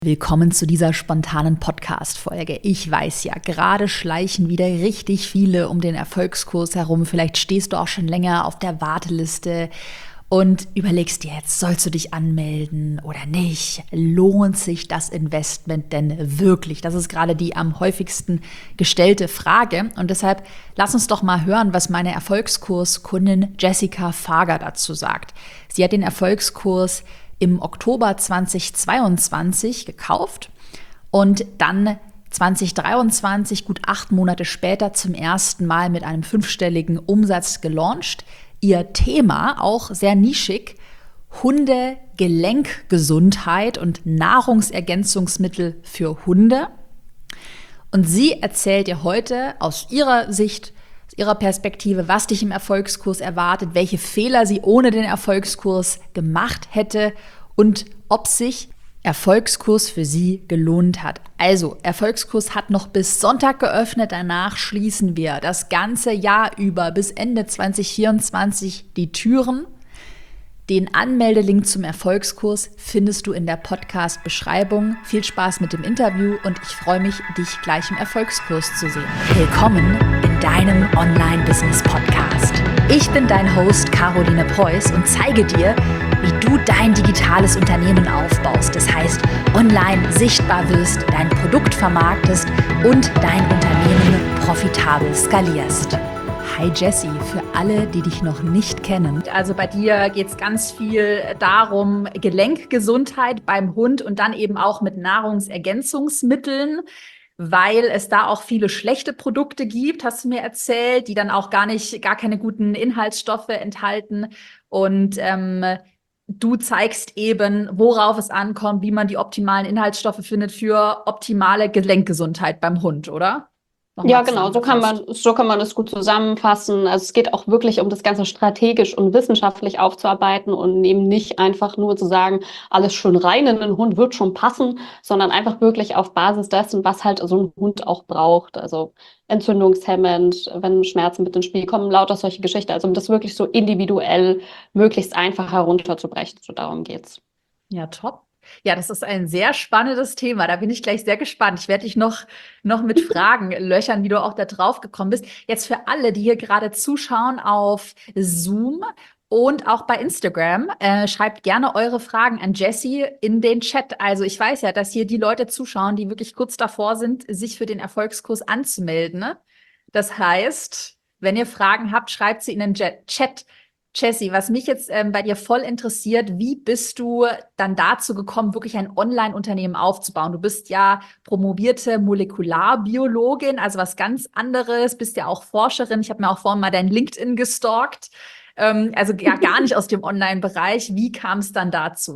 Willkommen zu dieser spontanen Podcast-Folge. Ich weiß ja, gerade schleichen wieder richtig viele um den Erfolgskurs herum. Vielleicht stehst du auch schon länger auf der Warteliste und überlegst dir jetzt, sollst du dich anmelden oder nicht? Lohnt sich das Investment denn wirklich? Das ist gerade die am häufigsten gestellte Frage. Und deshalb lass uns doch mal hören, was meine Erfolgskurskundin Jessica Fager dazu sagt. Sie hat den Erfolgskurs im Oktober 2022 gekauft und dann 2023, gut 8 Monate später, zum ersten Mal mit einem 5-stelligen Umsatz gelauncht. Ihr Thema, auch sehr nischig, Hunde-Gelenkgesundheit und Nahrungsergänzungsmittel für Hunde. Und sie erzählt dir heute aus ihrer Sicht, aus ihrer Perspektive, was dich im Erfolgskurs erwartet, welche Fehler sie ohne den Erfolgskurs gemacht hätte und ob sich Erfolgskurs für sie gelohnt hat. Also, Erfolgskurs hat noch bis Sonntag geöffnet, danach schließen wir das ganze Jahr über bis Ende 2024 die Türen. Den Anmeldelink zum Erfolgskurs findest du in der Podcast-Beschreibung. Viel Spaß mit dem Interview und ich freue mich, dich gleich im Erfolgskurs zu sehen. Willkommen in deinem Online-Business-Podcast. Ich bin dein Host Caroline Preuß und zeige dir, wie du dein digitales Unternehmen aufbaust. Das heißt, online sichtbar wirst, dein Produkt vermarktest und dein Unternehmen profitabel skalierst. Hi Jessie, für alle, die dich noch nicht kennen. Also bei dir geht es ganz viel darum, Gelenkgesundheit beim Hund und dann eben auch mit Nahrungsergänzungsmitteln, weil es da auch viele schlechte Produkte gibt, hast du mir erzählt, die dann auch gar keine guten Inhaltsstoffe enthalten. Und du zeigst eben, worauf es ankommt, wie man die optimalen Inhaltsstoffe findet für optimale Gelenkgesundheit beim Hund, oder? Ja, genau, so kann man das gut zusammenfassen. Also es geht auch wirklich um das Ganze strategisch und wissenschaftlich aufzuarbeiten und eben nicht einfach nur zu sagen, alles schön rein in den Hund wird schon passen, sondern einfach wirklich auf Basis dessen, was halt so ein Hund auch braucht. Also entzündungshemmend, wenn Schmerzen mit ins Spiel kommen, lauter solche Geschichten. Also um das wirklich so individuell möglichst einfach herunterzubrechen. So darum geht's. Ja, top. Ja, das ist ein sehr spannendes Thema. Da bin ich gleich sehr gespannt. Ich werde dich noch mit Fragen löchern, wie du auch da drauf gekommen bist. Jetzt für alle, die hier gerade zuschauen auf Zoom und auch bei Instagram, schreibt gerne eure Fragen an Jessie in den Chat. Also ich weiß ja, dass hier die Leute zuschauen, die wirklich kurz davor sind, sich für den Erfolgskurs anzumelden. Ne? Das heißt, wenn ihr Fragen habt, schreibt sie in den Chat. Jessie, was mich jetzt bei dir voll interessiert, wie bist du dann dazu gekommen, wirklich ein Online-Unternehmen aufzubauen? Du bist ja promovierte Molekularbiologin, also was ganz anderes, bist ja auch Forscherin. Ich habe mir auch vorhin mal dein LinkedIn gestalkt, also ja gar nicht aus dem Online-Bereich. Wie kam es dann dazu?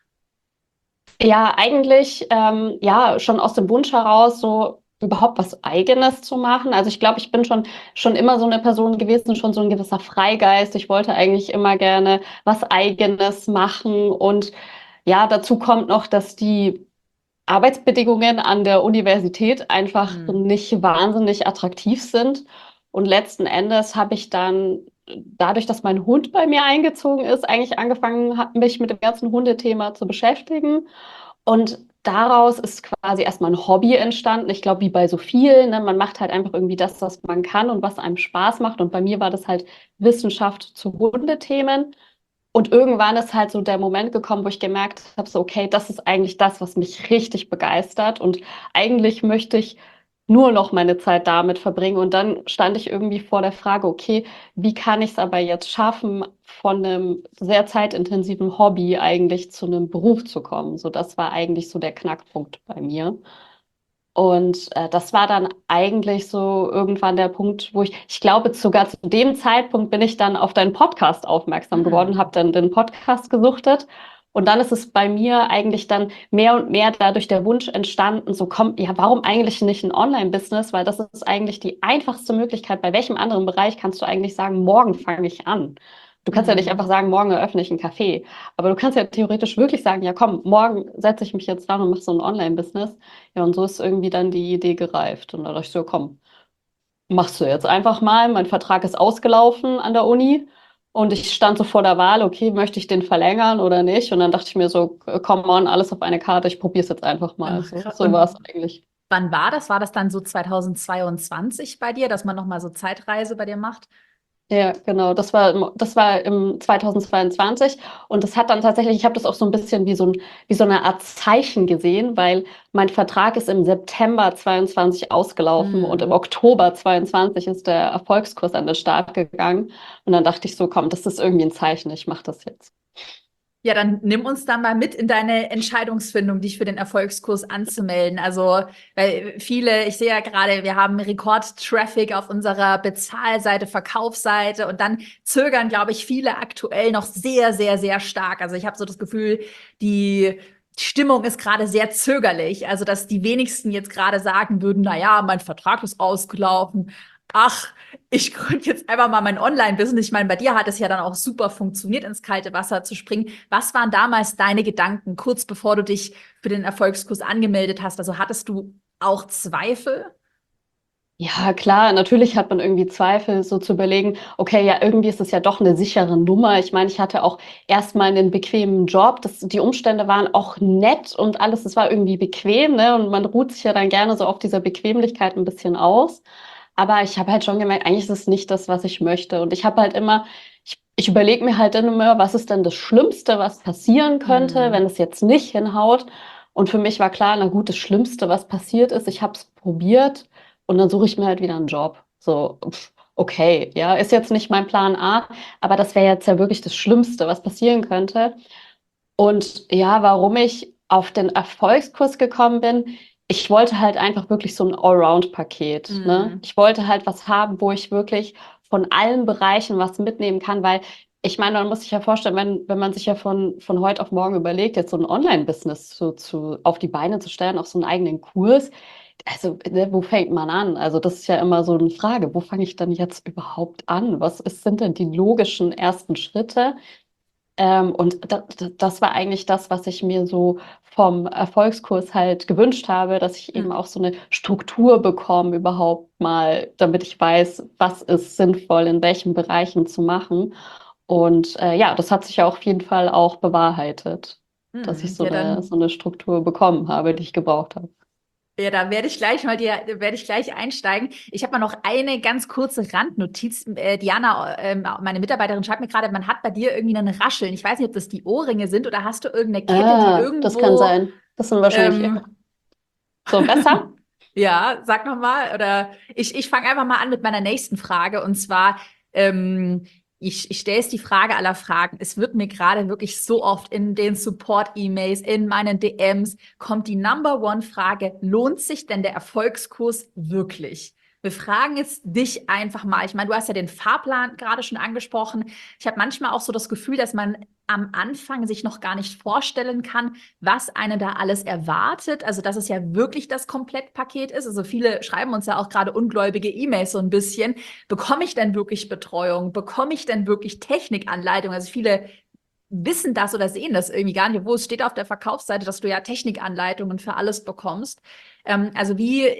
Ja, eigentlich ja schon aus dem Wunsch heraus, so überhaupt was Eigenes zu machen. Also ich glaube, ich bin schon immer so eine Person gewesen, schon so ein gewisser Freigeist. Ich wollte eigentlich immer gerne was Eigenes machen. Und ja, dazu kommt noch, dass die Arbeitsbedingungen an der Universität einfach nicht wahnsinnig attraktiv sind. Und letzten Endes habe ich dann, dadurch, dass mein Hund bei mir eingezogen ist, eigentlich angefangen, mich mit dem ganzen Hundethema zu beschäftigen. Und daraus ist quasi erstmal ein Hobby entstanden. Ich glaube, wie bei so vielen, ne? Man macht halt einfach irgendwie das, was man kann und was einem Spaß macht. Und bei mir war das halt Wissenschaft zu Hundethemen. Und irgendwann ist halt so der Moment gekommen, wo ich gemerkt habe, so, okay, das ist eigentlich das, was mich richtig begeistert. Und eigentlich möchte ich nur noch meine Zeit damit verbringen. Und dann stand ich irgendwie vor der Frage, okay, wie kann ich es aber jetzt schaffen, von einem sehr zeitintensiven Hobby eigentlich zu einem Beruf zu kommen? So, das war eigentlich so der Knackpunkt bei mir. Und das war dann eigentlich so irgendwann der Punkt, wo ich glaube, sogar zu dem Zeitpunkt bin ich dann auf deinen Podcast aufmerksam geworden, habe dann den Podcast gesuchtet. Und dann ist es bei mir eigentlich dann mehr und mehr dadurch der Wunsch entstanden, so komm, ja, warum eigentlich nicht ein Online-Business? Weil das ist eigentlich die einfachste Möglichkeit. Bei welchem anderen Bereich kannst du eigentlich sagen, morgen fange ich an? Du kannst ja nicht einfach sagen, morgen eröffne ich ein Café. Aber du kannst ja theoretisch wirklich sagen, ja komm, morgen setze ich mich jetzt dran und mache so ein Online-Business. Ja, und so ist irgendwie dann die Idee gereift. Und da dachte ich so, komm, machst du jetzt einfach mal. Mein Vertrag ist ausgelaufen an der Uni. Und ich stand so vor der Wahl, okay, möchte ich den verlängern oder nicht? Und dann dachte ich mir so, come on, alles auf eine Karte, ich probiere es jetzt einfach mal. Ach, So, krass. so war es Und eigentlich. wann war das? War das dann so 2022 bei dir, dass man nochmal so Zeitreise bei dir macht? Ja, genau. Das war im 2022 und das hat dann tatsächlich, ich habe das auch so ein bisschen wie so eine Art Zeichen gesehen, weil mein Vertrag ist im September 22 ausgelaufen und im Hm. Oktober 22 ist der Erfolgskurs an den Start gegangen. Und dann dachte ich so, komm, das ist irgendwie ein Zeichen, ich mache das jetzt. Ja, dann nimm uns da mal mit in deine Entscheidungsfindung, dich für den Erfolgskurs anzumelden. Also, weil viele, ich sehe ja gerade, wir haben Rekordtraffic auf unserer Bezahlseite, Verkaufsseite und dann zögern, glaube ich, viele aktuell noch sehr, sehr, sehr stark. Also ich habe so das Gefühl, die Stimmung ist gerade sehr zögerlich. Also, dass die wenigsten jetzt gerade sagen würden, na ja, mein Vertrag ist ausgelaufen. Ach, ich gründe jetzt einfach mal mein Online-Business. Ich meine, bei dir hat es ja dann auch super funktioniert, ins kalte Wasser zu springen. Was waren damals deine Gedanken, kurz bevor du dich für den Erfolgskurs angemeldet hast? Also hattest du auch Zweifel? Ja, klar, natürlich hat man irgendwie Zweifel, so zu überlegen, okay, ja, irgendwie ist es ja doch eine sichere Nummer. Ich meine, ich hatte auch erstmal einen bequemen Job. Die Umstände waren auch nett und alles, es war irgendwie bequem, ne? Und man ruht sich ja dann gerne so auf dieser Bequemlichkeit ein bisschen aus. Aber ich habe halt schon gemerkt, eigentlich ist es nicht das, was ich möchte. Und ich habe halt immer, ich überlege mir halt dann immer, was ist denn das Schlimmste, was passieren könnte, wenn Hm. es jetzt nicht hinhaut. Und für mich war klar, na gut, das Schlimmste, was passiert ist, ich habe es probiert. Und dann suche ich mir halt wieder einen Job. So, okay, ja, ist jetzt nicht mein Plan A, aber das wäre jetzt ja wirklich das Schlimmste, was passieren könnte. Und ja, warum ich auf den Erfolgskurs gekommen bin, ich wollte halt einfach wirklich so ein Allround-Paket, ne? Hm. Ich wollte halt was haben, wo ich wirklich von allen Bereichen was mitnehmen kann, weil ich meine, man muss sich ja vorstellen, wenn man sich ja von heute auf morgen überlegt, jetzt so ein Online-Business auf die Beine zu stellen, auf so einen eigenen Kurs, also, ne, wo fängt man an? Also, das ist ja immer so eine Frage, wo fange ich dann jetzt überhaupt an? Sind denn die logischen ersten Schritte? Und das war eigentlich das, was ich mir so vom Erfolgskurs halt gewünscht habe, dass ich eben Hm. auch so eine Struktur bekomme, überhaupt mal, damit ich weiß, was ist sinnvoll in welchen Bereichen zu machen. Und ja, das hat sich ja auf jeden Fall auch bewahrheitet, dass ich Hm. so eine Struktur bekommen habe, die ich gebraucht habe. Ja, da werde ich gleich einsteigen. Ich habe mal noch eine ganz kurze Randnotiz. Diana, meine Mitarbeiterin, schreibt mir gerade, man hat bei dir irgendwie einen Rascheln. Ich weiß nicht, ob das die Ohrringe sind oder hast du irgendeine Kette, die Ah, das kann irgendwo, sein. Das sind wahrscheinlich ähm, so besser. ja, sag noch mal. Oder ich fange einfach mal an mit meiner nächsten Frage. Und zwar, ähm, ich stelle es die Frage aller Fragen. Es wird mir gerade wirklich so oft in den Support-E-Mails, in meinen DMs, kommt die Number-One-Frage, lohnt sich denn der Erfolgskurs wirklich? Wir fragen jetzt dich einfach mal. Ich meine, du hast ja den Fahrplan gerade schon angesprochen. Ich habe manchmal auch so das Gefühl, dass man am Anfang sich noch gar nicht vorstellen kann, was einen da alles erwartet. Also, dass es ja wirklich das Komplettpaket ist. Also, viele schreiben uns ja auch gerade ungläubige E-Mails so ein bisschen. Bekomme ich denn wirklich Betreuung? Bekomme ich denn wirklich Technikanleitung? Also, viele wissen das oder sehen das irgendwie gar nicht, wo es steht auf der Verkaufsseite, dass du ja Technikanleitungen für alles bekommst. Also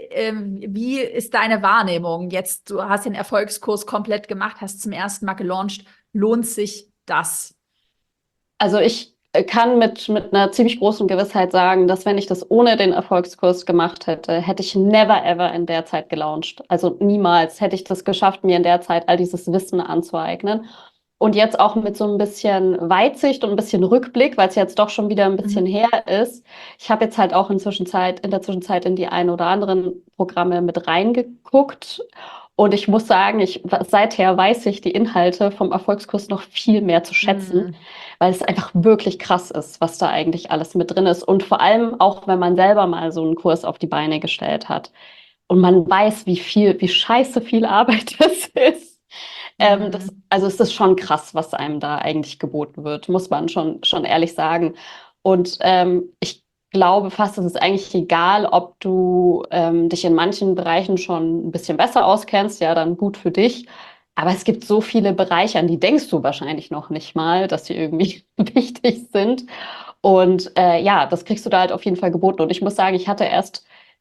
wie ist deine Wahrnehmung? Jetzt, du hast den Erfolgskurs komplett gemacht, hast zum ersten Mal gelauncht. Lohnt sich das? Also ich kann mit einer ziemlich großen Gewissheit sagen, dass wenn ich das ohne den Erfolgskurs gemacht hätte, hätte ich never ever in der Zeit gelauncht. Also niemals hätte ich das geschafft, mir in der Zeit all dieses Wissen anzueignen. Und jetzt auch mit so ein bisschen Weitsicht und ein bisschen Rückblick, weil es jetzt doch schon wieder ein bisschen Mhm. her ist. Ich habe jetzt halt auch in der Zwischenzeit in die ein oder anderen Programme mit reingeguckt. Und ich muss sagen, seither weiß ich die Inhalte vom Erfolgskurs noch viel mehr zu schätzen, Mhm. weil es einfach wirklich krass ist, was da eigentlich alles mit drin ist. Und vor allem auch, wenn man selber mal so einen Kurs auf die Beine gestellt hat und man weiß, wie scheiße viel Arbeit das ist. Mhm. Also es ist schon krass, was einem da eigentlich geboten wird, muss man schon ehrlich sagen. Und ich glaube fast, es ist eigentlich egal, ob du dich in manchen Bereichen schon ein bisschen besser auskennst, ja, dann gut für dich. Aber es gibt so viele Bereiche, an die denkst du wahrscheinlich noch nicht mal, dass sie irgendwie wichtig sind. Und ja, das kriegst du da halt auf jeden Fall geboten. Und ich muss sagen, ich hatte erst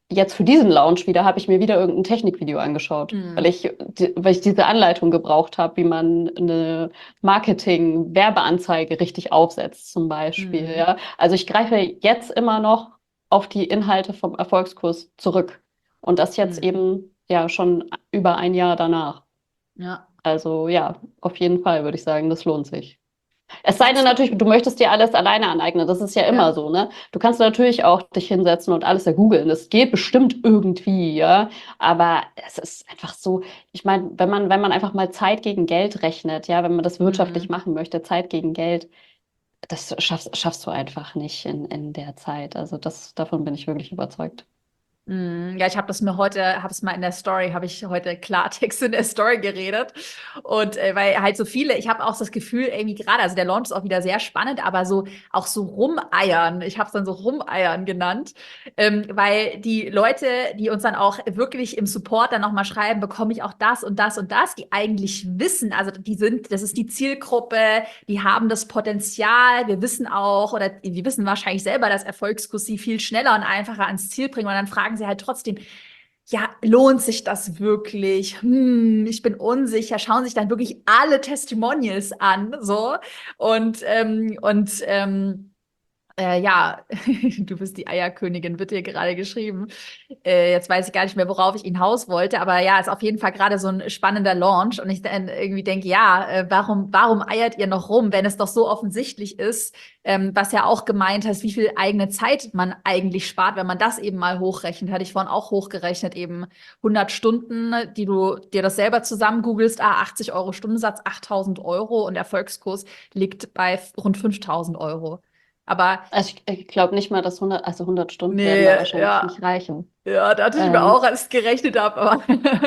jetzt für diesen Launch wieder, habe ich mir wieder irgendein Technikvideo angeschaut, weil Mhm. weil ich diese Anleitung gebraucht habe, wie man eine Marketing-Werbeanzeige richtig aufsetzt, zum Beispiel. Mhm. Ja. Also ich greife jetzt immer noch auf die Inhalte vom Erfolgskurs zurück. Und das jetzt Mhm. eben ja schon über ein Jahr danach. Ja. Also ja, auf jeden Fall würde ich sagen, das lohnt sich. Es sei denn Kannst du, natürlich, du möchtest dir alles alleine aneignen. Das ist ja immer ja. so, ne? Du kannst natürlich auch dich hinsetzen und alles ergoogeln. Das geht bestimmt irgendwie, ja. Aber es ist einfach so, ich meine, wenn man einfach mal Zeit gegen Geld rechnet, ja, wenn man das wirtschaftlich Mhm. machen möchte, Zeit gegen Geld, das schaffst du einfach nicht in der Zeit. Also davon bin ich wirklich überzeugt. Ja, ich habe das mir heute, habe es mal in der Story, habe ich heute Klartext in der Story geredet. Und weil halt so viele, ich habe auch das Gefühl, irgendwie gerade, also der Launch ist auch wieder sehr spannend, aber so auch so rumeiern, ich habe es dann so rumeiern genannt, weil die Leute, die uns dann auch wirklich im Support dann nochmal schreiben, bekomme ich auch das und das und das, die eigentlich wissen, also die sind, das ist die Zielgruppe, die haben das Potenzial, wir wissen auch, oder wir wissen wahrscheinlich selber, dass Erfolgskurs sie viel schneller und einfacher ans Ziel bringen. Und dann fragen sie halt trotzdem, ja, lohnt sich das wirklich? Ich bin unsicher. Schauen sich dann wirklich alle Testimonials an, so. Ja, du bist die Eierkönigin, wird dir gerade geschrieben. Jetzt weiß ich gar nicht mehr, worauf ich hinaus wollte, aber ja, ist auf jeden Fall gerade so ein spannender Launch und ich dann irgendwie denke, ja, warum eiert ihr noch rum, wenn es doch so offensichtlich ist, was ja auch gemeint hast, wie viel eigene Zeit man eigentlich spart, wenn man das eben mal hochrechnet, hatte ich vorhin auch hochgerechnet, eben 100 Stunden, die du dir das selber zusammen googelst, 80 € Stundensatz, 8.000 € und Erfolgskurs liegt bei rund 5.000 €. Aber Also ich glaube nicht mal, dass 100 Stunden werden nee, da wahrscheinlich ja. nicht reichen. Ja, da hatte ich mir auch, Ähm, als ich gerechnet habe, aber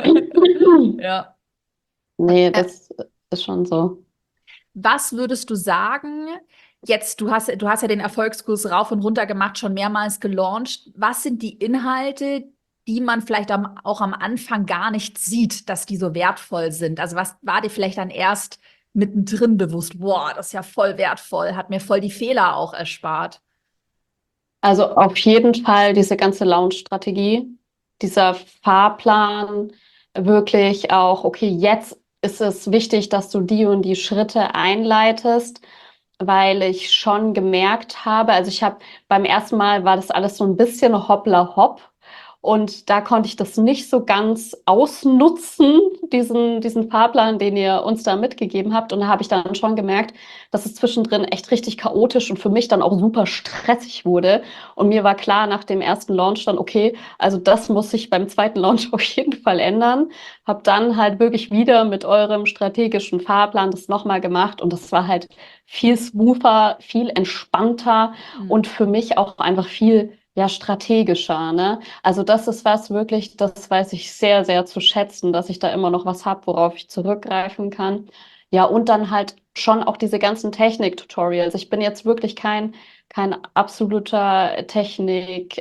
ja. Nee, Äh, das ist schon so. Was würdest du sagen? Jetzt, du hast ja den Erfolgskurs rauf und runter gemacht, schon mehrmals gelauncht. Was sind die Inhalte, die man vielleicht auch am Anfang gar nicht sieht, dass die so wertvoll sind? Also was war dir vielleicht dann erst mittendrin bewusst? Boah, das ist ja voll wertvoll, hat mir voll die Fehler auch erspart. Also auf jeden Fall diese ganze Launch-Strategie, dieser Fahrplan, wirklich auch, okay, jetzt ist es wichtig, dass du die und die Schritte einleitest, weil ich schon gemerkt habe, also ich habe beim ersten Mal war das alles so ein bisschen hoppla hopp. Und da konnte ich das nicht so ganz ausnutzen, diesen Fahrplan, den ihr uns da mitgegeben habt. Und da habe ich dann schon gemerkt, dass es zwischendrin echt richtig chaotisch und für mich dann auch super stressig wurde. Und mir war klar nach dem ersten Launch dann, okay, also das muss sich beim zweiten Launch auf jeden Fall ändern. Hab dann halt wirklich wieder mit eurem strategischen Fahrplan das nochmal gemacht und das war halt viel smoother, viel entspannter Mhm. und für mich auch einfach viel ja, strategischer, ne? Also das ist was wirklich, das weiß ich sehr, sehr zu schätzen, dass ich da immer noch was habe, worauf ich zurückgreifen kann. Ja, und dann halt schon auch diese ganzen Technik-Tutorials. Ich bin jetzt wirklich kein absoluter Technik,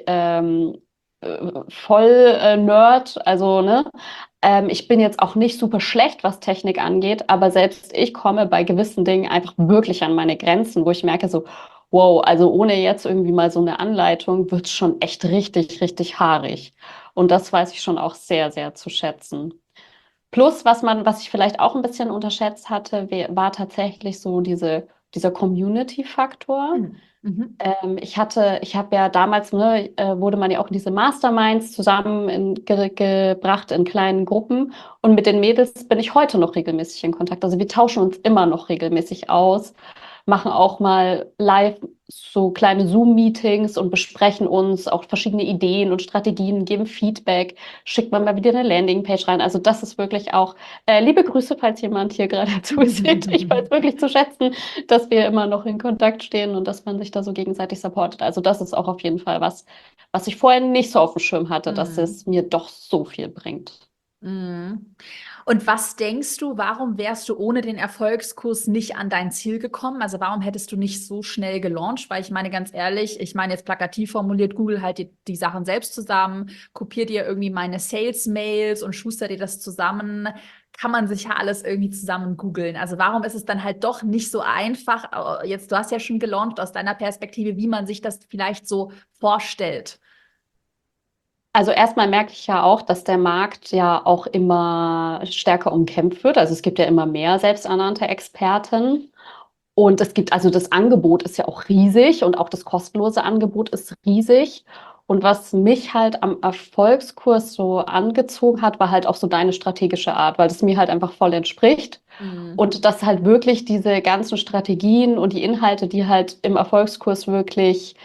Voll-Nerd, also, ne? Ich bin jetzt auch nicht super schlecht, was Technik angeht, aber selbst ich komme bei gewissen Dingen einfach wirklich an meine Grenzen, wo ich merke so, wow, also ohne jetzt irgendwie mal so eine Anleitung wird's schon echt richtig, richtig haarig. Und das weiß ich schon auch sehr, sehr zu schätzen. Plus, was ich vielleicht auch ein bisschen unterschätzt hatte, war tatsächlich so dieser Community-Faktor. Mhm. Mhm. Ich habe ja damals, ne, wurde man ja auch in diese Masterminds zusammen gebracht in kleinen Gruppen. Und mit den Mädels bin ich heute noch regelmäßig in Kontakt. Also wir tauschen uns immer noch regelmäßig aus, machen auch mal live so kleine Zoom-Meetings und besprechen uns auch verschiedene Ideen und Strategien, geben Feedback, schickt man mal wieder eine Landingpage rein. Also das ist wirklich auch, liebe Grüße, falls jemand hier gerade zusieht. Ich weiß wirklich zu schätzen, dass wir immer noch in Kontakt stehen und dass man sich da so gegenseitig supportet. Also das ist auch auf jeden Fall was ich vorher nicht so auf dem Schirm hatte, dass Mhm. es mir doch so viel bringt. Mhm. Und was denkst du, warum wärst du ohne den Erfolgskurs nicht an dein Ziel gekommen? Also warum hättest du nicht so schnell gelauncht? Weil ich meine ganz ehrlich, ich meine jetzt plakativ formuliert, Google halt die Sachen selbst zusammen, kopiert dir irgendwie meine Sales-Mails und schustert dir das zusammen. Kann man sich ja alles irgendwie zusammen googeln. Also warum ist es dann halt doch nicht so einfach? Jetzt, du hast ja schon gelauncht aus deiner Perspektive, wie man sich das vielleicht so vorstellt. Also erstmal merke ich ja auch, dass der Markt ja auch immer stärker umkämpft wird. Also es gibt ja immer mehr selbsternannte Experten. Und es gibt, also das Angebot ist ja auch riesig und auch das kostenlose Angebot ist riesig. Und was mich halt am Erfolgskurs so angezogen hat, war halt auch so deine strategische Art, weil das mir halt einfach voll entspricht. Mhm. Und dass halt wirklich diese ganzen Strategien und die Inhalte, die halt im Erfolgskurs wirklich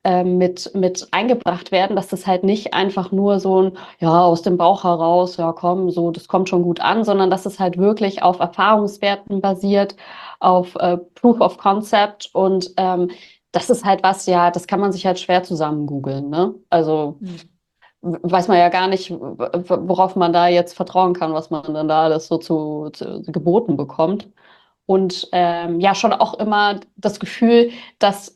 mit eingebracht werden, dass das halt nicht einfach nur so ein, ja, aus dem Bauch heraus, ja, komm, so, das kommt schon gut an, sondern dass es halt wirklich auf Erfahrungswerten basiert, auf Proof of Concept und das ist halt was, ja, das kann man sich halt schwer zusammen googeln, ne? Also Mhm. weiß man ja gar nicht, worauf man da jetzt vertrauen kann, was man dann da alles so zu geboten bekommt. Und ja, schon auch immer das Gefühl, dass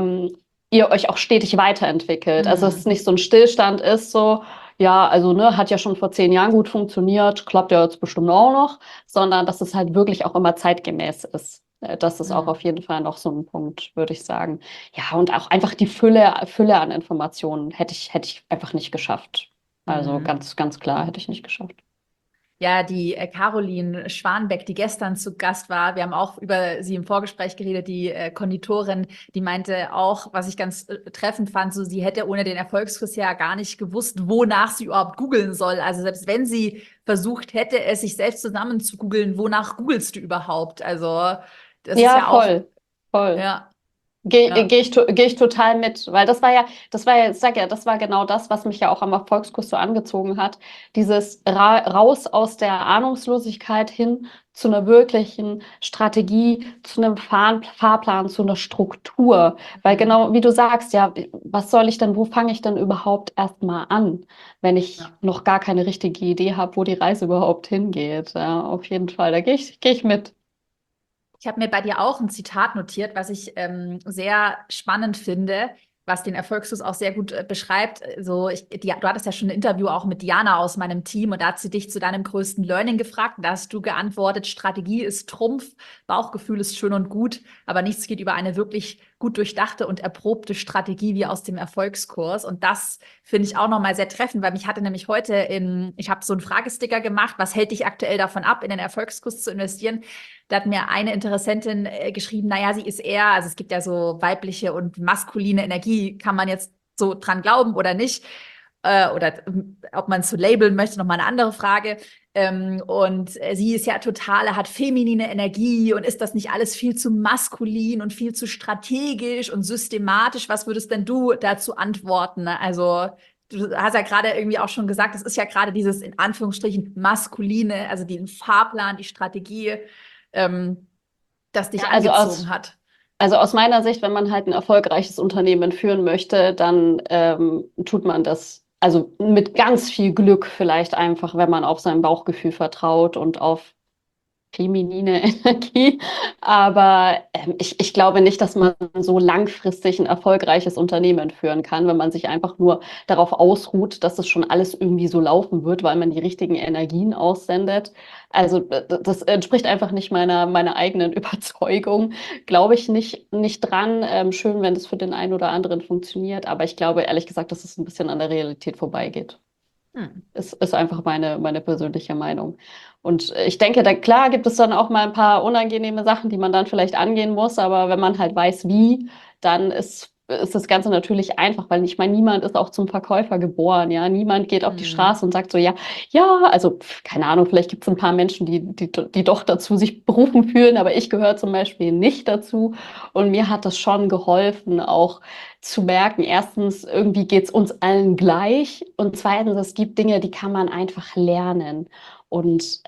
ihr euch auch stetig weiterentwickelt. Also dass es Mhm. nicht so ein Stillstand ist, so, ja, also ne, hat ja schon vor 10 Jahren gut funktioniert, klappt ja jetzt bestimmt auch noch, sondern dass es halt wirklich auch immer zeitgemäß ist. Das ist auch Mhm. auf jeden Fall noch so ein Punkt, würde ich sagen. Ja, und auch einfach die Fülle an Informationen hätte ich einfach nicht geschafft. Also Mhm. ganz, ganz klar hätte ich nicht geschafft. Ja, die Caroline Schwanbeck, die gestern zu Gast war, wir haben auch über sie im Vorgespräch geredet, die Konditorin, die meinte auch, was ich ganz treffend fand, so sie hätte ohne den Erfolgskurs ja gar nicht gewusst, wonach sie überhaupt googeln soll. Also selbst wenn sie versucht hätte, es sich selbst zusammen zu googeln, wonach googelst du überhaupt? Also das ist Ja, ja auch, voll, voll. ja, Gehe ja. geh ich, geh ich total mit, weil das war ja, ich sag ja, das war genau das, was mich ja auch am Erfolgskurs so angezogen hat. Dieses raus aus der Ahnungslosigkeit hin zu einer wirklichen Strategie, zu einem Fahrplan, zu einer Struktur. Weil Mhm. genau wie du sagst, ja, was soll ich denn, wo fange ich denn überhaupt erstmal an, wenn ich Ja. noch gar keine richtige Idee habe, wo die Reise überhaupt hingeht? Ja, auf jeden Fall, da geh ich mit. Ich habe mir bei dir auch ein Zitat notiert, was ich sehr spannend finde, was den Erfolgsfluss auch sehr gut beschreibt. Du hattest ja schon ein Interview auch mit Diana aus meinem Team und da hat sie dich zu deinem größten Learning gefragt. Und da hast du geantwortet, Strategie ist Trumpf, Bauchgefühl ist schön und gut, aber nichts geht über eine wirklich gut durchdachte und erprobte Strategie wie aus dem Erfolgskurs. Und das finde ich auch nochmal sehr treffend, weil mich hatte nämlich ich habe so einen Fragesticker gemacht, was hält dich aktuell davon ab, in den Erfolgskurs zu investieren? Da hat mir eine Interessentin geschrieben, naja, sie ist eher, also es gibt ja so weibliche und maskuline Energie, kann man jetzt so dran glauben oder nicht? Ob man es so labeln möchte, nochmal eine andere Frage. Sie ist ja total, hat feminine Energie und ist das nicht alles viel zu maskulin und viel zu strategisch und systematisch? Was würdest denn du dazu antworten? Also du hast ja gerade irgendwie auch schon gesagt, es ist ja gerade dieses in Anführungsstrichen maskuline, also den Fahrplan, die Strategie, ähm, das dich Ja, also angezogen hat. aus meiner Sicht, wenn man halt ein erfolgreiches Unternehmen führen möchte, dann tut man das also mit ganz viel Glück vielleicht einfach, wenn man auf sein Bauchgefühl vertraut und auf feminine Energie. Aber ich glaube nicht, dass man so langfristig ein erfolgreiches Unternehmen führen kann, wenn man sich einfach nur darauf ausruht, dass es schon alles irgendwie so laufen wird, weil man die richtigen Energien aussendet. Also das entspricht einfach nicht meiner eigenen Überzeugung. Glaube ich nicht dran. Schön, wenn das für den einen oder anderen funktioniert, aber ich glaube ehrlich gesagt, dass es ein bisschen an der Realität vorbeigeht. Hm. Ist einfach meine persönliche Meinung. Und ich denke, da klar gibt es dann auch mal ein paar unangenehme Sachen, die man dann vielleicht angehen muss, aber wenn man halt weiß, wie, dann ist das Ganze natürlich einfach, weil ich meine, niemand ist auch zum Verkäufer geboren, ja. Niemand geht auf die Hm. Straße und sagt so, ja, ja, also keine Ahnung, vielleicht gibt es ein paar Menschen, die doch dazu sich berufen fühlen, aber ich gehöre zum Beispiel nicht dazu. Und mir hat das schon geholfen, auch zu merken, erstens, irgendwie geht es uns allen gleich und zweitens, es gibt Dinge, die kann man einfach lernen. Und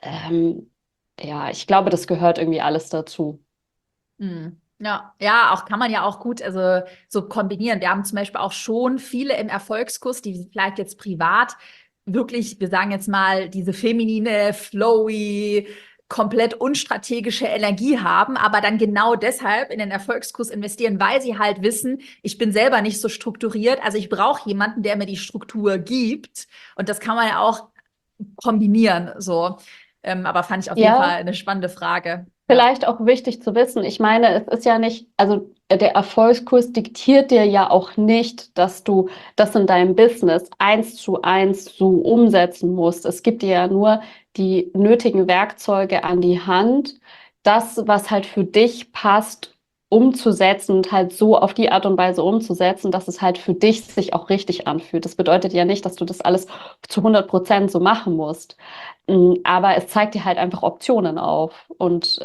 ja, ich glaube, das gehört irgendwie alles dazu. Hm. Ja, ja, auch kann man ja auch gut, also so kombinieren. Wir haben zum Beispiel auch schon viele im Erfolgskurs, die vielleicht jetzt privat wirklich, wir sagen jetzt mal, diese feminine, flowy, komplett unstrategische Energie haben, aber dann genau deshalb in den Erfolgskurs investieren, weil sie halt wissen, ich bin selber nicht so strukturiert, also ich brauche jemanden, der mir die Struktur gibt. Und das kann man ja auch kombinieren, so. Aber fand ich auf jeden Fall Ja, eine spannende Frage. Ja. vielleicht auch wichtig zu wissen. Ich meine, es ist ja nicht, also der Erfolgskurs diktiert dir ja auch nicht, dass du das in deinem Business 1:1 so umsetzen musst. Es gibt dir ja nur die nötigen Werkzeuge an die Hand, das, was halt für dich passt, umzusetzen und halt so auf die Art und Weise umzusetzen, dass es halt für dich sich auch richtig anfühlt. Das bedeutet ja nicht, dass du das alles zu 100% so machen musst. Aber es zeigt dir halt einfach Optionen auf. Und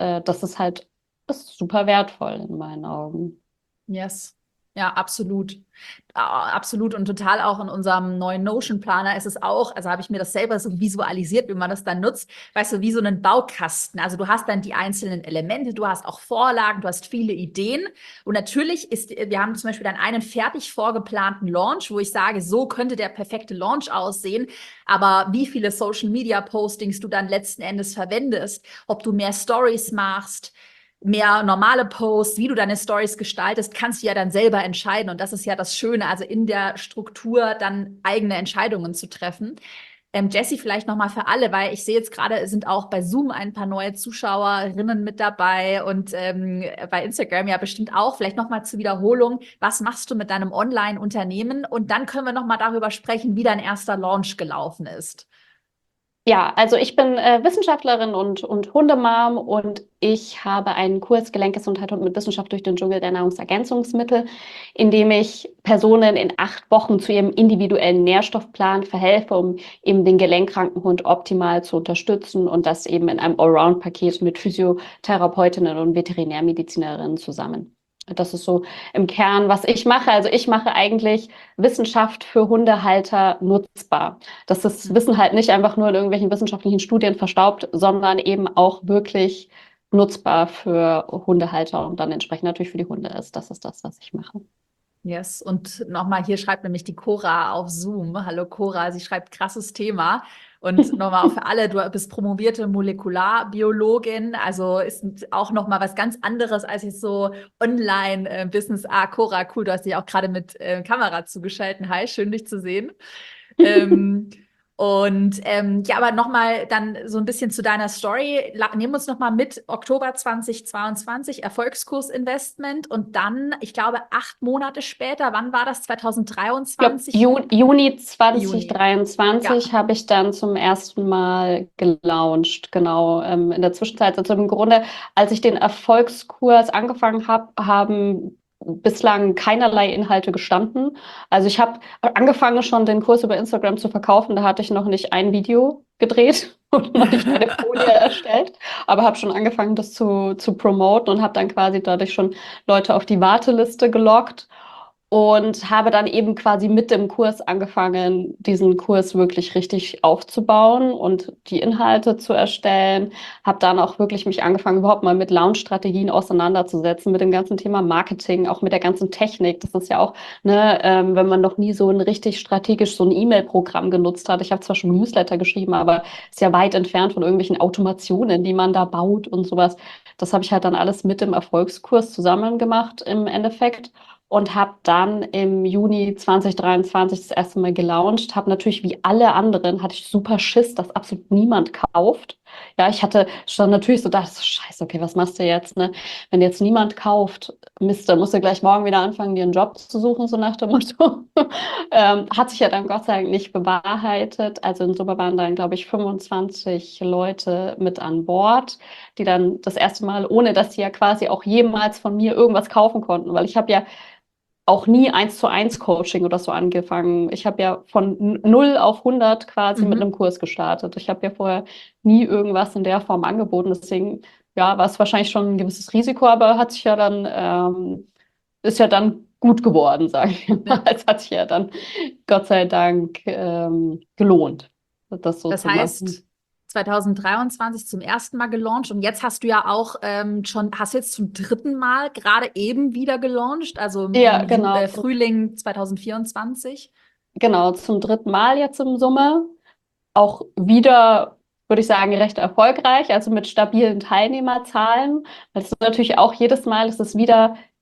das ist super wertvoll in meinen Augen. Yes. Ja, absolut. Absolut und total auch in unserem neuen Notion-Planer ist es auch, also habe ich mir das selber so visualisiert, wie man das dann nutzt, weißt du, wie so einen Baukasten. Also du hast dann die einzelnen Elemente, du hast auch Vorlagen, du hast viele Ideen und natürlich wir haben zum Beispiel dann einen fertig vorgeplanten Launch, wo ich sage, so könnte der perfekte Launch aussehen, aber wie viele Social-Media-Postings du dann letzten Endes verwendest, ob du mehr Stories machst, mehr normale Posts, wie du deine Stories gestaltest, kannst du ja dann selber entscheiden. Und das ist ja das Schöne, also in der Struktur dann eigene Entscheidungen zu treffen. Jessie, vielleicht nochmal für alle, weil ich sehe jetzt gerade, sind auch bei Zoom ein paar neue Zuschauerinnen mit dabei und bei Instagram ja bestimmt auch. Vielleicht nochmal zur Wiederholung, was machst du mit deinem Online-Unternehmen? Und dann können wir nochmal darüber sprechen, wie dein erster Launch gelaufen ist. Ja, also ich bin Wissenschaftlerin und Hundemam und ich habe einen Kurs Gelenkgesundheit und mit Wissenschaft durch den Dschungel der Nahrungsergänzungsmittel, in dem ich Personen in 8 Wochen zu ihrem individuellen Nährstoffplan verhelfe, um eben den gelenkkranken Hund optimal zu unterstützen und das eben in einem Allround-Paket mit Physiotherapeutinnen und Veterinärmedizinerinnen zusammen. Das ist so im Kern, was ich mache. Also ich mache eigentlich Wissenschaft für Hundehalter nutzbar. Dass das Wissen halt nicht einfach nur in irgendwelchen wissenschaftlichen Studien verstaubt, sondern eben auch wirklich nutzbar für Hundehalter und dann entsprechend natürlich für die Hunde ist. Das ist das, was ich mache. Yes, und nochmal, hier schreibt nämlich die Cora auf Zoom. Hallo Cora, sie schreibt krasses Thema. Und nochmal auch für alle, du bist promovierte Molekularbiologin, also ist auch nochmal was ganz anderes als jetzt so Online-Business. Ah, Cora, cool, du hast dich auch gerade mit Kamera zugeschaltet. Hi, schön dich zu sehen. Ja, aber nochmal dann so ein bisschen zu deiner Story. Nehmen uns nochmal mit, Oktober 2022, Erfolgskursinvestment und dann, ich glaube, 8 Monate später, wann war das? Ich glaube, 2023? Juni Juni. 2023 Ja. habe ich dann zum ersten Mal gelauncht, genau. In der Zwischenzeit, also im Grunde, als ich den Erfolgskurs angefangen habe, haben bislang keinerlei Inhalte gestanden. Also ich habe angefangen schon den Kurs über Instagram zu verkaufen, da hatte ich noch nicht ein Video gedreht und noch nicht eine Folie erstellt, aber habe schon angefangen, das zu promoten und habe dann quasi dadurch schon Leute auf die Warteliste gelockt und habe dann eben quasi mit dem Kurs angefangen, diesen Kurs wirklich richtig aufzubauen und die Inhalte zu erstellen. Habe dann auch wirklich mich angefangen, überhaupt mal mit Launch-Strategien auseinanderzusetzen, mit dem ganzen Thema Marketing, auch mit der ganzen Technik. Das ist ja auch, ne, wenn man noch nie so ein richtig strategisch so ein E-Mail-Programm genutzt hat. Ich habe zwar schon Newsletter geschrieben, aber ist ja weit entfernt von irgendwelchen Automationen, die man da baut und sowas. Das habe ich halt dann alles mit dem Erfolgskurs zusammen gemacht im Endeffekt und habe dann im Juni 2023 das erste Mal gelauncht. Habe natürlich wie alle anderen, hatte ich super Schiss, dass absolut niemand kauft. Ja, ich hatte schon natürlich so gedacht, so, scheiße, okay, was machst du jetzt, ne? Wenn jetzt niemand kauft, Mist, dann musst du gleich morgen wieder anfangen, dir einen Job zu suchen, so nach dem Motto. Hat sich ja dann Gott sei Dank nicht bewahrheitet. Also in Summe waren dann, glaube ich, 25 Leute mit an Bord, die dann das erste Mal, ohne dass sie ja quasi auch jemals von mir irgendwas kaufen konnten, weil ich habe ja auch nie 1:1 Coaching oder so angefangen. Ich habe ja von 0 auf 100 quasi mit einem Mhm. Kurs gestartet. Ich habe ja vorher nie irgendwas in der Form angeboten. Deswegen, ja, war es wahrscheinlich schon ein gewisses Risiko, aber hat sich ja dann, ist ja dann gut geworden, sage ich mal. Ja. Es hat sich ja dann Gott sei Dank gelohnt, das so Das zu machen. heißt, 2023 zum ersten Mal gelauncht und jetzt hast du ja auch hast jetzt zum dritten Mal gerade eben wieder gelauncht, also im Ja, genau. Frühling 2024. Genau, zum dritten Mal jetzt im Sommer. Auch wieder, würde ich sagen, recht erfolgreich, also mit stabilen Teilnehmerzahlen. Das ist natürlich auch jedes Mal, ist es wieder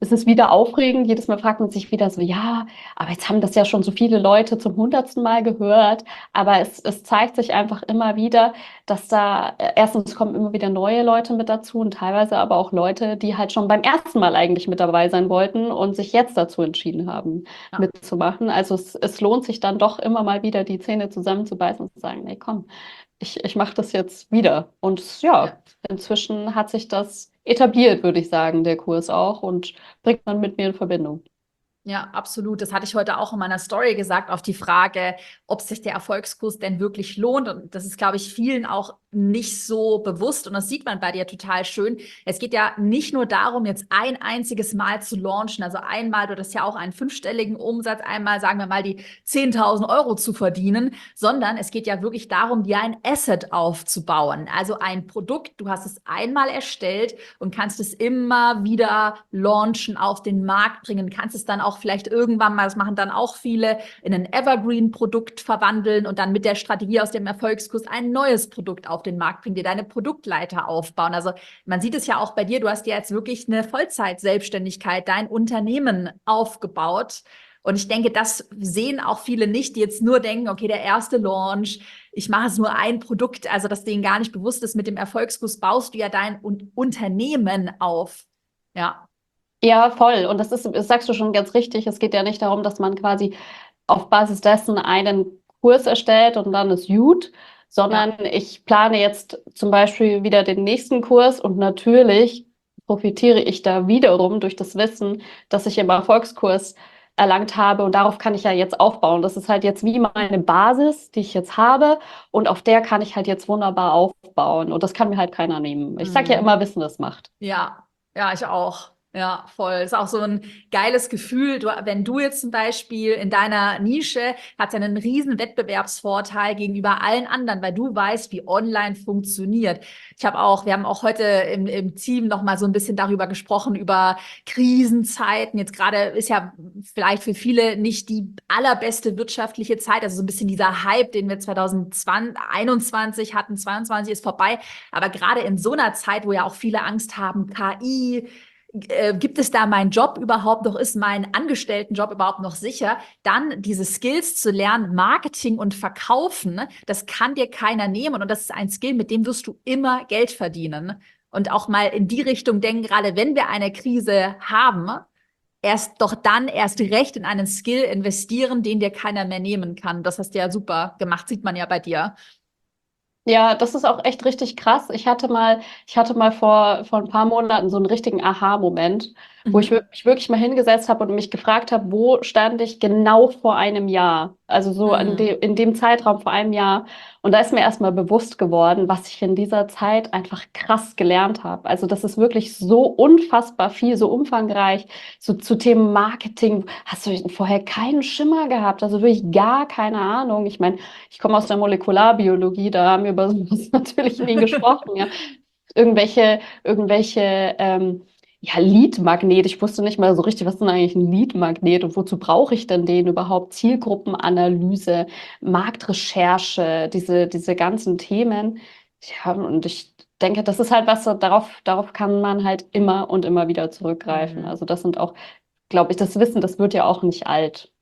es ist wieder aufregend. Jedes Mal fragt man sich wieder so, ja, aber jetzt haben das ja schon so viele Leute zum 100. Mal gehört. Aber es zeigt sich einfach immer wieder, dass da erstens kommen immer wieder neue Leute mit dazu und teilweise aber auch Leute, die halt schon beim ersten Mal eigentlich mit dabei sein wollten und sich jetzt dazu entschieden haben, Ja. mitzumachen. Also es lohnt sich dann doch immer mal wieder die Zähne zusammenzubeißen und zu sagen, nee, komm, ich mache das jetzt wieder. Und ja, Ja. inzwischen hat sich das etabliert, würde ich sagen, der Kurs auch und bringt man mit mir in Verbindung. Ja, absolut. Das hatte ich heute auch in meiner Story gesagt, auf die Frage, ob sich der Erfolgskurs denn wirklich lohnt. Und das ist, glaube ich, vielen auch nicht so bewusst. Und das sieht man bei dir total schön. Es geht ja nicht nur darum, jetzt ein einziges Mal zu launchen. Also einmal, du hast ja auch einen fünfstelligen Umsatz, einmal, sagen wir mal, die 10.000 Euro zu verdienen, sondern es geht ja wirklich darum, dir ein Asset aufzubauen. Also ein Produkt, du hast es einmal erstellt und kannst es immer wieder launchen, auf den Markt bringen, kannst es dann auch vielleicht irgendwann mal, das machen dann auch viele, in ein Evergreen-Produkt verwandeln und dann mit der Strategie aus dem Erfolgskurs ein neues Produkt auf den Markt bringen, dir deine Produktleiter aufbauen. Also man sieht es ja auch bei dir, du hast ja jetzt wirklich eine Vollzeit-Selbstständigkeit, dein Unternehmen aufgebaut. Und ich denke, das sehen auch viele nicht, die jetzt nur denken, okay, der erste Launch, ich mache es nur ein Produkt, also dass denen gar nicht bewusst ist, mit dem Erfolgskurs baust du ja dein Unternehmen auf. Ja. Ja, voll. Und das sagst du schon ganz richtig. Es geht ja nicht darum, dass man quasi auf Basis dessen einen Kurs erstellt und dann ist gut, Ja. sondern ich plane jetzt zum Beispiel wieder den nächsten Kurs und natürlich profitiere ich da wiederum durch das Wissen, das ich im Erfolgskurs erlangt habe und darauf kann ich ja jetzt aufbauen. Das ist halt jetzt wie meine Basis, die ich jetzt habe und auf der kann ich halt jetzt wunderbar aufbauen und das kann mir halt keiner nehmen. Ich sage ja Mhm. immer, Wissen das macht. Ja, ja, ich auch. Ja, voll. Ist auch so ein geiles Gefühl. Du, wenn du jetzt zum Beispiel in deiner Nische hast ja einen riesen Wettbewerbsvorteil gegenüber allen anderen, weil du weißt, wie online funktioniert. Wir haben auch heute im Team noch mal so ein bisschen darüber gesprochen, über Krisenzeiten. Jetzt gerade ist ja vielleicht für viele nicht die allerbeste wirtschaftliche Zeit. Also so ein bisschen dieser Hype, den wir 2021 hatten, 22 ist vorbei. Aber gerade in so einer Zeit, wo ja auch viele Angst haben, KI, gibt es da meinen Job überhaupt noch, ist mein Angestelltenjob überhaupt noch sicher, dann diese Skills zu lernen, Marketing und Verkaufen, das kann dir keiner nehmen und das ist ein Skill, mit dem wirst du immer Geld verdienen. Und auch mal in die Richtung denken, gerade wenn wir eine Krise haben, erst recht in einen Skill investieren, den dir keiner mehr nehmen kann. Das hast du ja super gemacht, sieht man ja bei dir. Ja, das ist auch echt richtig krass. Ich hatte mal vor ein paar Monaten so einen richtigen Aha-Moment, wo ich Mhm. mich wirklich mal hingesetzt habe und mich gefragt habe, wo stand ich genau vor einem Jahr? Also so Mhm. in dem Zeitraum vor einem Jahr. Und da ist mir erstmal bewusst geworden, was ich in dieser Zeit einfach krass gelernt habe. Also das ist wirklich so unfassbar viel, so umfangreich. So zu Themen Marketing hast du vorher keinen Schimmer gehabt, also wirklich gar keine Ahnung. Ich meine, ich komme aus der Molekularbiologie, da haben wir über sowas natürlich nie gesprochen, ja. Irgendwelche ja, Leadmagnet. Ich wusste nicht mal so richtig, was ist denn eigentlich ein Leadmagnet und wozu brauche ich denn den überhaupt? Zielgruppenanalyse, Marktrecherche, diese ganzen Themen. Ja, und ich denke, das ist halt was, darauf kann man halt immer und immer wieder zurückgreifen. Mhm. Also das sind auch, glaube ich, das Wissen, das wird ja auch nicht alt.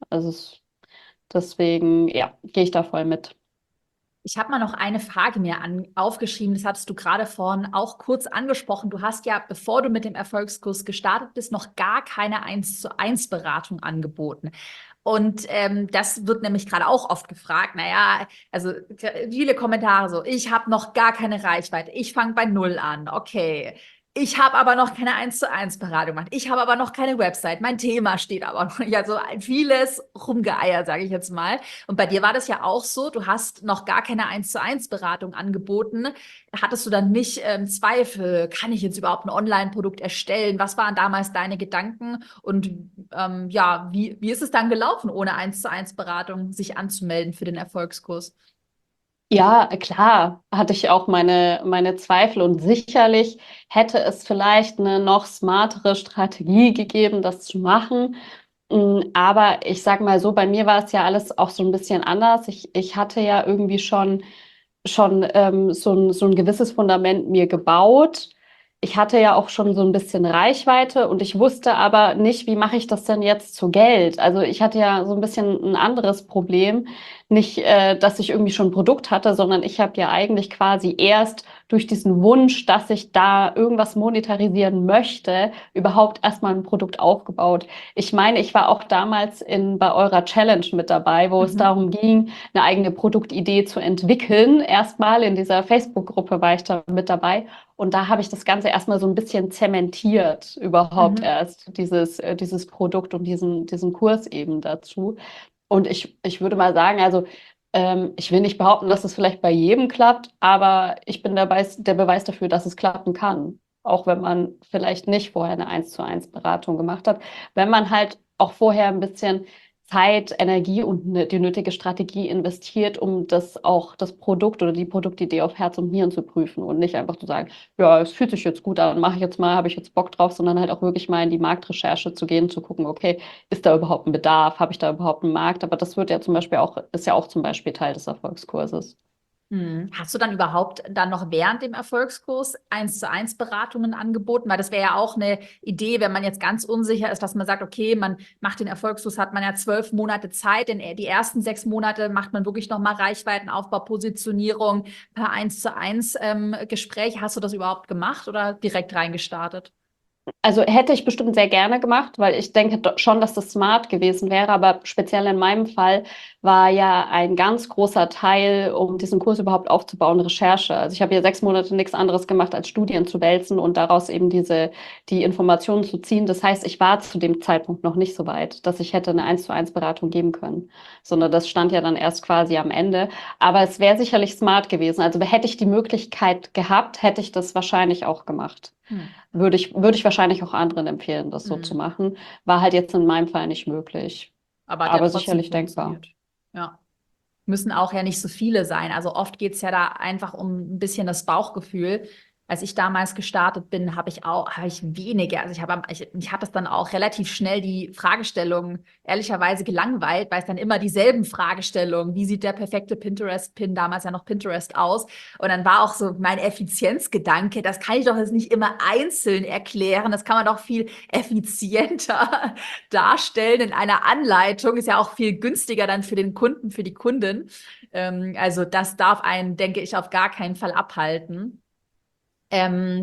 Deswegen, ja, gehe ich da voll mit. Ich habe mal noch eine Frage aufgeschrieben, das hattest du gerade vorhin auch kurz angesprochen. Du hast ja, bevor du mit dem Erfolgskurs gestartet bist, noch gar keine 1:1 Beratung angeboten. Und das wird nämlich gerade auch oft gefragt. Naja, also viele Kommentare so, ich habe noch gar keine Reichweite, ich fange bei Null an, okay. Ich habe aber noch keine 1:1 Beratung gemacht. Ich habe aber noch keine Website. Mein Thema steht aber noch nicht. Also vieles rumgeeiert, sage ich jetzt mal. Und bei dir war das ja auch so, du hast noch gar keine 1:1 Beratung angeboten. Hattest du dann nicht Zweifel, kann ich jetzt überhaupt ein Online-Produkt erstellen? Was waren damals deine Gedanken? Und ja, wie ist es dann gelaufen, ohne 1:1 Beratung sich anzumelden für den Erfolgskurs? Ja, klar, hatte ich auch meine Zweifel und sicherlich hätte es vielleicht eine noch smartere Strategie gegeben, das zu machen. Aber ich sag mal so, bei mir war es ja alles auch so ein bisschen anders. Ich hatte ja irgendwie schon so ein gewisses Fundament mir gebaut. ich hatte ja auch schon so ein bisschen Reichweite und ich wusste aber nicht, wie mache ich das denn jetzt zu Geld? Also ich hatte ja so ein bisschen ein anderes Problem. Nicht, dass ich irgendwie schon ein Produkt hatte, sondern ich habe ja eigentlich quasi erst durch diesen Wunsch, dass ich da irgendwas monetarisieren möchte, überhaupt erstmal ein Produkt aufgebaut. Ich meine, ich war auch damals bei eurer Challenge mit dabei, wo es Mhm. darum ging, eine eigene Produktidee zu entwickeln. Erstmal in dieser Facebook-Gruppe war ich da mit dabei. Und da habe ich das Ganze erstmal so ein bisschen zementiert, überhaupt Mhm. erst, dieses Produkt und diesen Kurs eben dazu. Und ich würde mal sagen, also ich will nicht behaupten, dass es vielleicht bei jedem klappt, aber ich bin der Beweis dafür, dass es klappen kann. Auch wenn man vielleicht nicht vorher eine 1:1 Beratung gemacht hat. Wenn man halt auch vorher ein bisschen Zeit, Energie und die nötige Strategie investiert, um das Produkt oder die Produktidee auf Herz und Nieren zu prüfen und nicht einfach zu sagen, ja, es fühlt sich jetzt gut an, mache ich jetzt mal, habe ich jetzt Bock drauf, sondern halt auch wirklich mal in die Marktrecherche zu gehen, zu gucken, okay, ist da überhaupt ein Bedarf, habe ich da überhaupt einen Markt? Aber das wird ja zum Beispiel auch, ist ja auch zum Beispiel Teil des Erfolgskurses. Hast du dann überhaupt dann noch während dem Erfolgskurs 1:1 Beratungen angeboten? Weil das wäre ja auch eine Idee, wenn man jetzt ganz unsicher ist, dass man sagt, okay, man macht den Erfolgskurs, hat man ja 12 Monate Zeit, denn die ersten 6 Monate macht man wirklich nochmal Reichweitenaufbau, Positionierung per 1:1 Gespräch. Hast du das überhaupt gemacht oder direkt reingestartet? Also hätte ich bestimmt sehr gerne gemacht, weil ich denke schon, dass das smart gewesen wäre. Aber speziell in meinem Fall war ja ein ganz großer Teil, um diesen Kurs überhaupt aufzubauen, Recherche. Also ich habe ja 6 Monate nichts anderes gemacht, als Studien zu wälzen und daraus eben die Informationen zu ziehen. Das heißt, ich war zu dem Zeitpunkt noch nicht so weit, dass ich hätte eine 1:1 Beratung geben können, sondern das stand ja dann erst quasi am Ende. Aber es wäre sicherlich smart gewesen. Also hätte ich die Möglichkeit gehabt, hätte ich das wahrscheinlich auch gemacht. Hm. Würde ich wahrscheinlich auch anderen empfehlen, das so zu Hm. machen. War halt jetzt in meinem Fall nicht möglich, Aber hat ja aber trotzdem sicherlich denkbar. funktioniert. Ja. Müssen auch ja nicht so viele sein. Also oft geht es ja da einfach um ein bisschen das Bauchgefühl. Als ich damals gestartet bin, habe ich wenige. Also ich habe es dann auch relativ schnell die Fragestellungen ehrlicherweise gelangweilt, weil es dann immer dieselben Fragestellungen, wie sieht der perfekte Pinterest-Pin, damals ja noch Pinterest aus? Und dann war auch so mein Effizienzgedanke, das kann ich doch jetzt nicht immer einzeln erklären. Das kann man doch viel effizienter darstellen in einer Anleitung. Ist ja auch viel günstiger dann für den Kunden, für die Kunden. Also das darf einen, denke ich, auf gar keinen Fall abhalten. Ähm,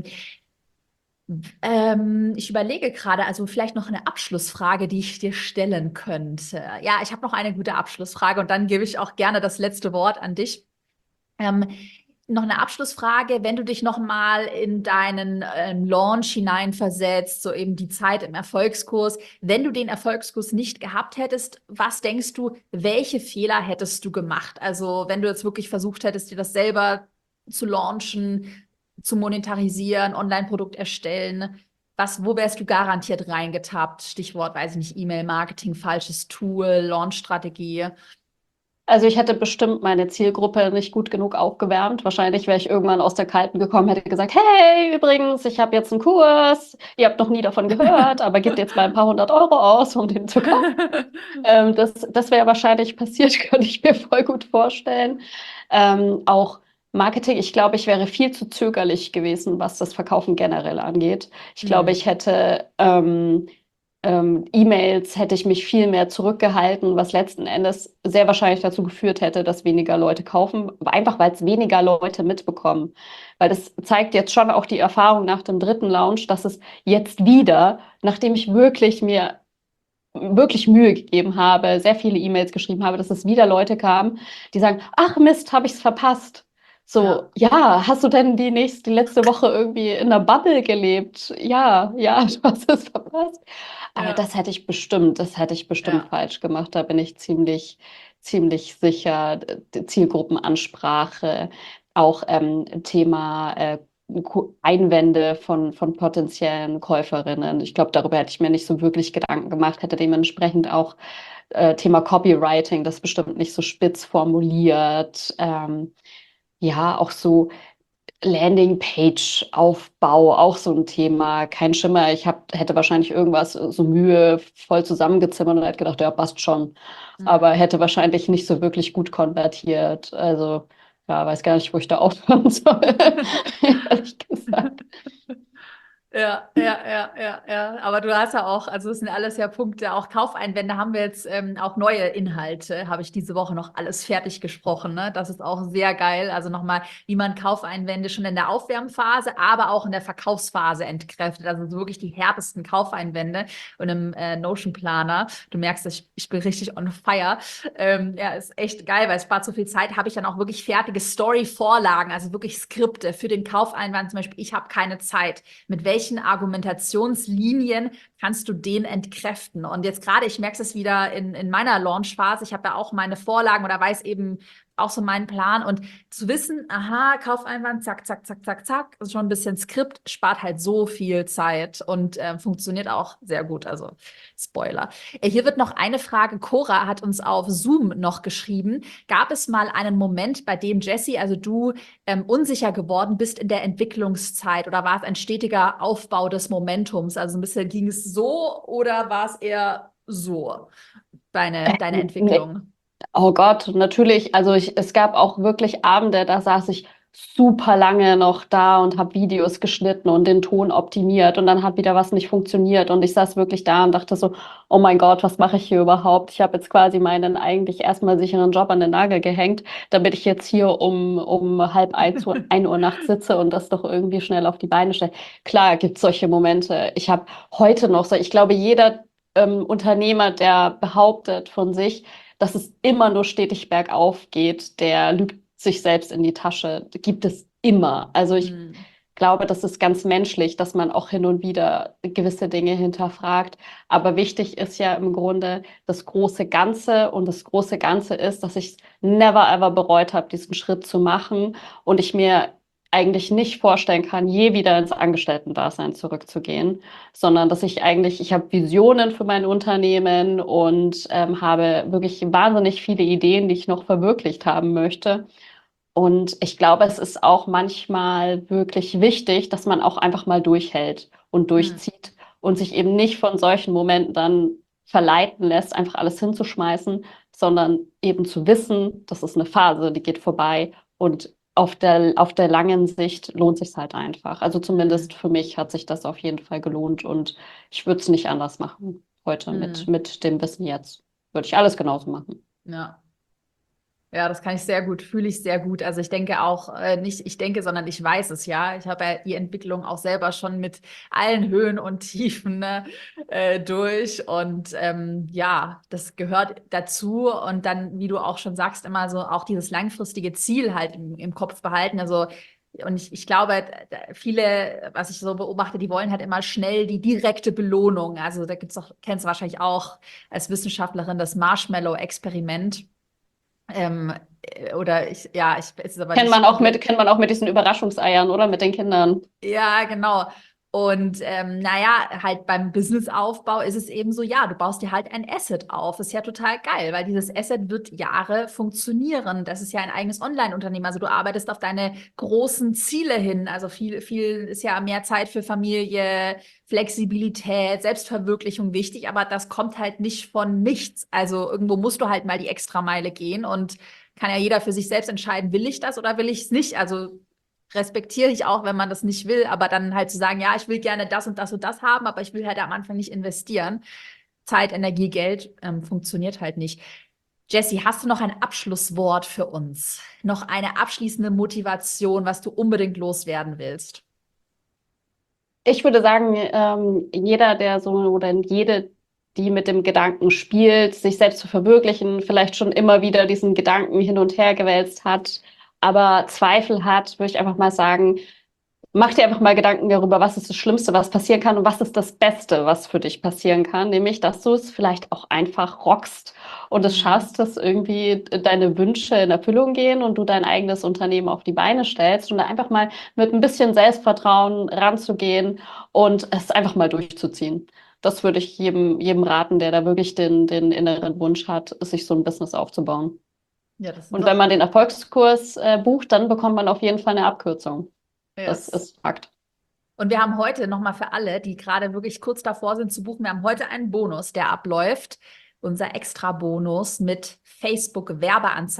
ich überlege gerade, also vielleicht noch eine Abschlussfrage, die ich dir stellen könnte. Ja, ich habe noch eine gute Abschlussfrage und dann gebe ich auch gerne das letzte Wort an dich. Ähm, noch eine Abschlussfrage, wenn du dich noch mal in deinen Launch hineinversetzt, so eben die Zeit im Erfolgskurs. Wenn du den Erfolgskurs nicht gehabt hättest, was denkst du, welche Fehler hättest du gemacht? Also wenn du jetzt wirklich versucht hättest, dir das selber zu launchen, zu monetarisieren, Online-Produkt erstellen, wo wärst du garantiert reingetappt? Stichwort, weiß ich nicht, E-Mail-Marketing, falsches Tool, Launch-Strategie. Also ich hätte bestimmt meine Zielgruppe nicht gut genug aufgewärmt. Wahrscheinlich wäre ich irgendwann aus der Kalten gekommen, hätte gesagt, hey, übrigens, ich habe jetzt einen Kurs, ihr habt noch nie davon gehört, aber gebt jetzt mal ein paar 100 € aus, um den zu kaufen. Das wäre wahrscheinlich passiert, könnte ich mir voll gut vorstellen. Auch Marketing, ich glaube, ich wäre viel zu zögerlich gewesen, was das Verkaufen generell angeht. Ich glaube, Hm. ich hätte E-Mails hätte ich mich viel mehr zurückgehalten, was letzten Endes sehr wahrscheinlich dazu geführt hätte, dass weniger Leute kaufen, einfach weil es weniger Leute mitbekommen. Weil das zeigt jetzt schon auch die Erfahrung nach dem dritten Launch, dass es jetzt wieder, nachdem ich mir wirklich Mühe gegeben habe, sehr viele E-Mails geschrieben habe, dass es wieder Leute kamen, die sagen, ach Mist, habe ich es verpasst. Ja, So, ja, hast du denn die letzte Woche irgendwie in einer Bubble gelebt? Ja, ja, du hast es verpasst. Aber ja, das hätte ich bestimmt ja. falsch gemacht. Da bin ich ziemlich sicher. Zielgruppenansprache, auch Thema Einwände von potenziellen Käuferinnen. Ich glaube, darüber hätte ich mir nicht so wirklich Gedanken gemacht, hätte dementsprechend auch Thema Copywriting, das bestimmt nicht so spitz formuliert. Ja, auch so Landingpage-Aufbau, auch so ein Thema. Kein Schimmer. Hätte wahrscheinlich irgendwas so mühevoll zusammengezimmert und hätte gedacht, ja, passt schon. Hm. Aber hätte wahrscheinlich nicht so wirklich gut konvertiert. Also, ja, weiß gar nicht, wo ich da aufhören soll, ehrlich gesagt. Ja. Aber du hast ja auch, also das sind alles ja Punkte, auch Kaufeinwände haben wir jetzt auch neue Inhalte, habe ich diese Woche noch alles fertig gesprochen. Ne? Das ist auch sehr geil. Also nochmal, wie man Kaufeinwände schon in der Aufwärmphase, aber auch in der Verkaufsphase entkräftet. Also so wirklich die härtesten Kaufeinwände und im Notion Planer. Du merkst, ich bin richtig on fire. Ja, ist echt geil, weil es spart so viel Zeit. Habe ich dann auch wirklich fertige Story-Vorlagen, also wirklich Skripte für den Kaufeinwand. Zum Beispiel, ich habe keine Zeit. Mit welchen Argumentationslinien kannst du den entkräften? Und jetzt gerade, ich merke es wieder in meiner Launch-Phase, ich habe ja auch meine Vorlagen oder weiß eben auch so meinen Plan und zu wissen, aha, Kaufeinwand, zack, zack, zack, zack, zack, ist schon ein bisschen Skript, spart halt so viel Zeit und funktioniert auch sehr gut, also Spoiler. Hier wird noch eine Frage, Cora hat uns auf Zoom noch geschrieben, gab es mal einen Moment, bei dem Jessie, also du, unsicher geworden bist in der Entwicklungszeit oder war es ein stetiger Aufbau des Momentums? Also ein bisschen ging es so oder war es eher so, deine Nee. Entwicklung? Oh Gott, natürlich. Also es gab auch wirklich Abende, da saß ich super lange noch da und habe Videos geschnitten und den Ton optimiert und dann hat wieder was nicht funktioniert und ich saß wirklich da und dachte so, oh mein Gott, was mache ich hier überhaupt? Ich habe jetzt quasi meinen eigentlich erstmal sicheren Job an den Nagel gehängt, damit ich jetzt hier um halb 1 Uhr nachts sitze und das doch irgendwie schnell auf die Beine stelle. Klar, gibt es solche Momente. Ich habe heute noch so, ich glaube, jeder Unternehmer, der behauptet von sich, dass es immer nur stetig bergauf geht, der lügt sich selbst in die Tasche. Gibt es immer. Also ich Hm. glaube, das ist ganz menschlich, dass man auch hin und wieder gewisse Dinge hinterfragt. Aber wichtig ist ja im Grunde das große Ganze. Und das große Ganze ist, dass ich never ever bereut habe, diesen Schritt zu machen. Und ich mir eigentlich nicht vorstellen kann, je wieder ins Angestellten-Dasein zurückzugehen, sondern dass ich habe Visionen für mein Unternehmen und habe wirklich wahnsinnig viele Ideen, die ich noch verwirklicht haben möchte. Und ich glaube, es ist auch manchmal wirklich wichtig, dass man auch einfach mal durchhält und Hm. durchzieht und sich eben nicht von solchen Momenten dann verleiten lässt, einfach alles hinzuschmeißen, sondern eben zu wissen, das ist eine Phase, die geht vorbei und auf der langen Sicht lohnt sich halt einfach. Also zumindest Hm. für mich hat sich das auf jeden Fall gelohnt und ich würde es nicht anders machen heute mit, Hm. mit dem Wissen jetzt. Würde ich alles genauso machen. Ja. Ja, das kann ich sehr gut, fühle ich sehr gut. Also ich denke auch, nicht ich denke, sondern ich weiß es ja. Ich habe ja die Entwicklung auch selber schon mit allen Höhen und Tiefen ne, durch. Und ja, das gehört dazu. Und dann, wie du auch schon sagst, immer so auch dieses langfristige Ziel halt im Kopf behalten. Also, und ich glaube, viele, was ich so beobachte, die wollen halt immer schnell die direkte Belohnung. Also da gibt's auch, kennst du wahrscheinlich auch als Wissenschaftlerin das Marshmallow-Experiment. Ähm, oder ich ist aber nicht komplett. Kennt man auch mit diesen Überraschungseiern, oder? Mit den Kindern. Ja, genau. Und naja, halt beim Businessaufbau ist es eben so, ja, du baust dir halt ein Asset auf. Ist ja total geil, weil dieses Asset wird Jahre funktionieren. Das ist ja ein eigenes Online-Unternehmen. Also du arbeitest auf deine großen Ziele hin. Also viel ist ja mehr Zeit für Familie, Flexibilität, Selbstverwirklichung wichtig, aber das kommt halt nicht von nichts. Also irgendwo musst du halt mal die Extrameile gehen und kann ja jeder für sich selbst entscheiden, will ich das oder will ich es nicht? Also respektiere ich auch, wenn man das nicht will, aber dann halt zu sagen, ja, ich will gerne das und das und das haben, aber ich will halt am Anfang nicht investieren. Zeit, Energie, Geld funktioniert halt nicht. Jessie, hast du noch ein Abschlusswort für uns? Noch eine abschließende Motivation, was du unbedingt loswerden willst? Ich würde sagen, jeder, der so oder jede, die mit dem Gedanken spielt, sich selbst zu verwirklichen, vielleicht schon immer wieder diesen Gedanken hin und her gewälzt hat, aber Zweifel hat, würde ich einfach mal sagen, mach dir einfach mal Gedanken darüber, was ist das Schlimmste, was passieren kann und was ist das Beste, was für dich passieren kann, nämlich, dass du es vielleicht auch einfach rockst und es Hm. schaffst, dass irgendwie deine Wünsche in Erfüllung gehen und du dein eigenes Unternehmen auf die Beine stellst und da einfach mal mit ein bisschen Selbstvertrauen ranzugehen und es einfach mal durchzuziehen. Das würde ich jedem raten, der da wirklich den inneren Wunsch hat, sich so ein Business aufzubauen. Ja, das sind Und wenn doch. man den Erfolgskurs bucht, dann bekommt man auf jeden Fall eine Abkürzung. Das Yes. ist Fakt. Und wir haben heute nochmal für alle, die gerade wirklich kurz davor sind zu buchen, wir haben heute einen Bonus, der abläuft. Unser Extra-Bonus mit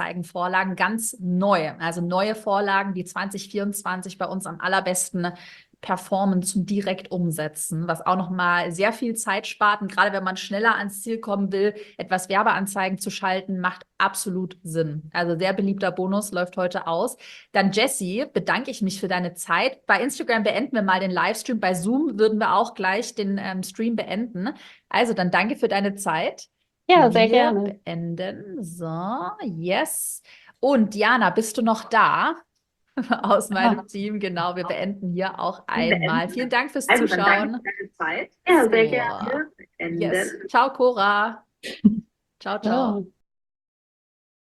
Facebook-Werbeanzeigen-Vorlagen ganz neu. Also neue Vorlagen, die 2024 bei uns am allerbesten performen zum direkt umsetzen, was auch nochmal sehr viel Zeit spart. Und gerade wenn man schneller ans Ziel kommen will, etwas Werbeanzeigen zu schalten, macht absolut Sinn. Also sehr beliebter Bonus läuft heute aus. Dann Jessie, bedanke ich mich für deine Zeit. Bei Instagram beenden wir mal den Livestream. Bei Zoom würden wir auch gleich den Stream beenden. Also dann danke für deine Zeit. Ja, sehr Wir gerne. beenden. So, yes. Und Diana, bist du noch da? Aus Ja. meinem Team, genau. Wir beenden hier auch einmal. Vielen Dank fürs Also dann danke Zuschauen. für deine Zeit. Ja, sehr So, gerne. yes. Enden. Ciao, Cora. Ciao, ciao. So.